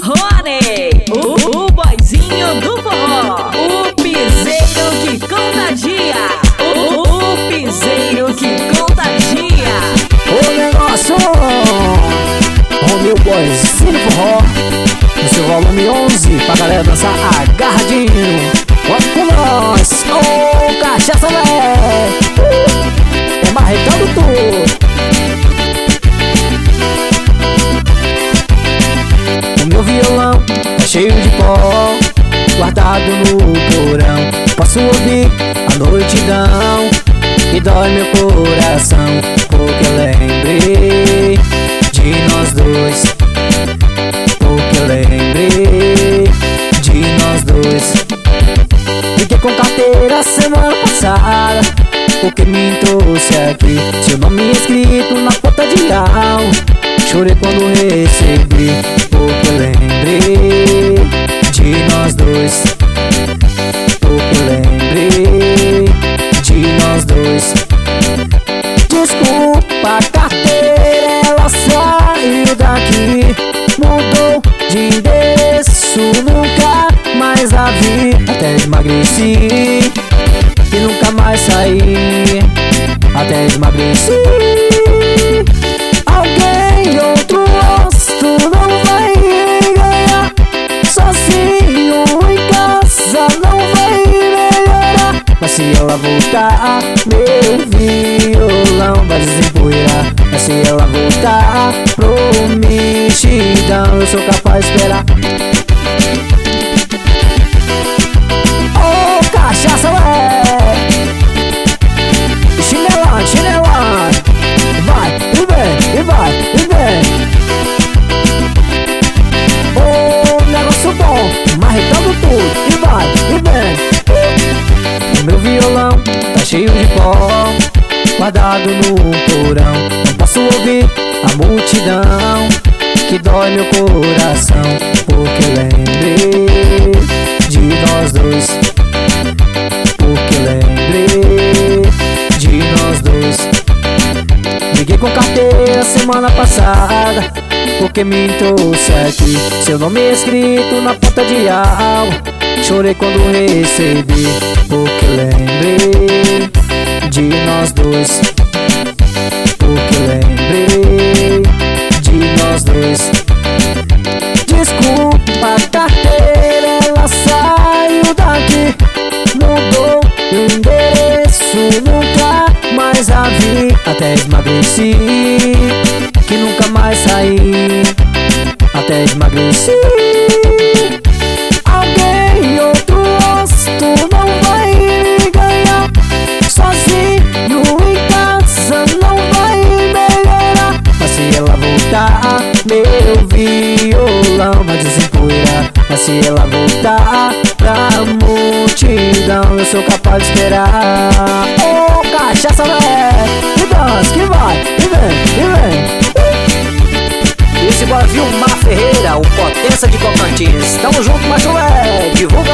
Rony, o boizinho do forró, o piseiro que contagia, o piseiro que contagia. O negócio, o meu boizinho do forró, no seu volume 11, pra galera dançar agarradinho. Bota com nós, ô cachaça velho, é marretando tudo. O meu violão tá cheio de pó, guardado no porão. Posso ouvir a noitidão e dói meu coração, porque eu lembrei de nós dois. Porque eu lembrei de nós dois. Fiquei com carteira semana passada, porque me trouxe aqui seu nome escrito na ponta de alma. Chorei quando recebi, porque eu lembrei de nós dois. Porque eu lembrei de nós dois. Desculpa a carteira, ela saiu daqui, mudou de endereço, nunca mais a vi. Até emagreci e nunca mais saí. Até emagreci. Alguém, outro rosto não vai ganhar. Sozinho em casa não vai melhorar. Mas se ela voltar, meu violão vai desempoeirar. Mas se ela voltar, promitidão, eu sou capaz de esperar. Ô cachaça, ué, chinelão, chinelão, vai, e vem, e vai, e vem. Ô negócio bom, marretando tudo, e vai, e vem. O meu violão tá cheio de pó, guardado no porão. Não posso ouvir a multidão que dói meu coração, porque eu lembrei de nós dois. Porque eu lembrei de nós dois. Liguei com carteira semana passada, porque me trouxe aqui seu nome escrito na ponta de alma. Chorei quando recebi, porque eu lembrei de nós dois. Porque eu lembrei de nós dois. Desculpa a carteira, ela saiu daqui, mudou o endereço, nunca mais a vi. Até emagreci, que nunca mais saí. Até emagreci. Alguém, outro rosto não vai ganhar. Sozinho em casa não vai melhorar. Mas se ela voltar, meu violão vai desempoeirar. Mas se ela voltar pra multidão, eu sou capaz de esperar. Ô cachaça velho, que dança, que vai, e vem, e vem. Esse bora Vilmar Ferreira, o Potência de Tocantins. Tamo junto, macho, divulga